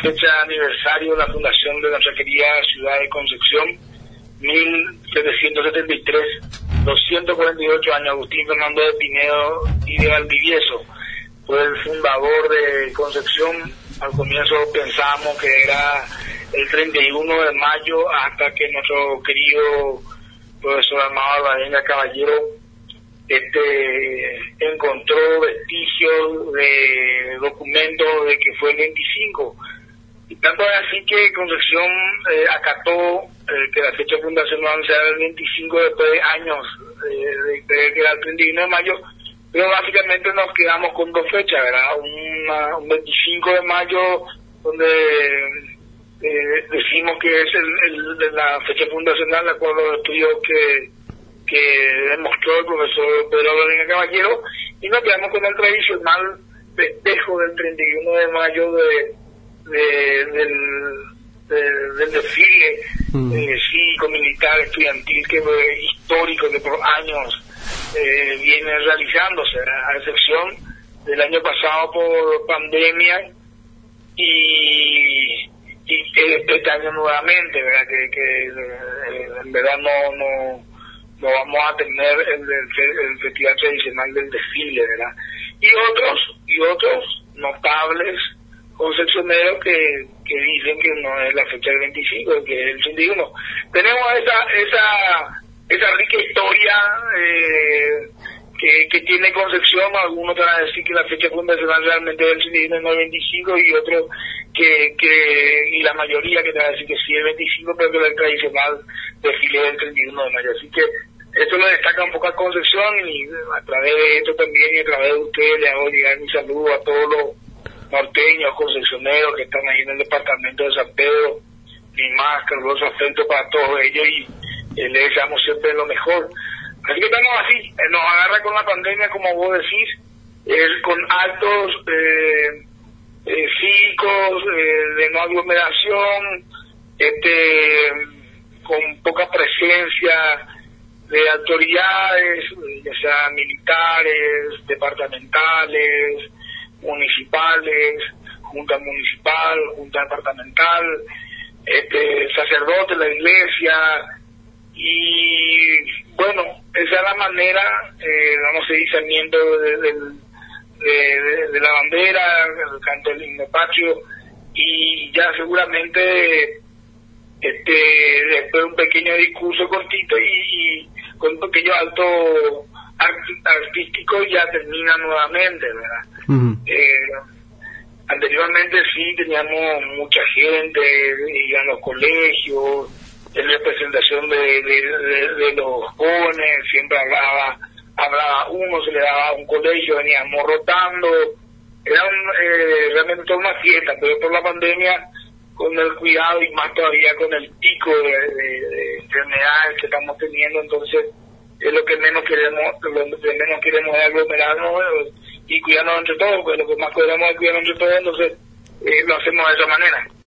fecha de aniversario de la fundación de nuestra querida ciudad de Concepción, 1773, 248 años. Agustín Fernando de Pinedo y de Valdivieso fue el fundador de Concepción. Al comienzo pensábamos que era el 31 de mayo, hasta que nuestro querido profesor Armando Alvarenga Caballero encontró vestigios de documentos de que fue el 25. Y tanto es así que Concepción acató que la fecha fundacional sea el 25 después de años de que era el 31 de mayo, pero básicamente nos quedamos con dos fechas, ¿verdad? Un 25 de mayo donde decimos que es la fecha fundacional, de acuerdo a los estudios que demostró el profesor Pedro Alvarenga Caballero, y nos quedamos con el tradicional festejo del 31 de mayo del desfile cívico, militar, estudiantil, que fue histórico, que por años viene realizándose, a excepción del año pasado por pandemia y este año nuevamente, ¿verdad? Que en verdad no vamos a tener el festival tradicional del desfile, ¿verdad? Y otros notables concepcioneros que dicen que no es la fecha del 25, que es el 31. Tenemos esa rica historia que tiene Concepción. Algunos te van a decir que la fecha fundacional realmente es el 31 y no el 25, y otros y la mayoría que te va a decir que sí es el 25, pero que el tradicional desfile es el 31 de mayo. Así que esto lo destaca un poco a Concepción, y a través de esto también, y a través de ustedes, le hago llegar mi saludo a todos los norteños, concepcioneros que están ahí en el departamento de San Pedro. Mi más caluroso afecto para todos ellos, y les deseamos siempre lo mejor. Así que estamos así, nos agarra con la pandemia, como vos decís, con altos cívicos de no aglomeración, con poca presencia de autoridades, ya sean militares, departamentales, municipales, junta municipal, junta departamental, sacerdotes de la iglesia. Y bueno, esa es la manera, vamos a ir saliendo de la bandera, el canto del himno patrio, y ya seguramente después de un pequeño discurso cortito y con un pequeño alto artístico, ya termina nuevamente, ¿verdad? Uh-huh. Anteriormente sí teníamos mucha gente, iban a los colegios, en representación de los jóvenes, siempre hablaba uno, se le daba a un colegio, veníamos rotando, era realmente toda una fiesta, pero por la pandemia, con el cuidado y más todavía con el pico de enfermedades que estamos teniendo, entonces es lo que menos queremos es aglomerarnos y cuidarnos entre todos, porque lo que más queremos es cuidarnos entre todos, entonces lo hacemos de esa manera.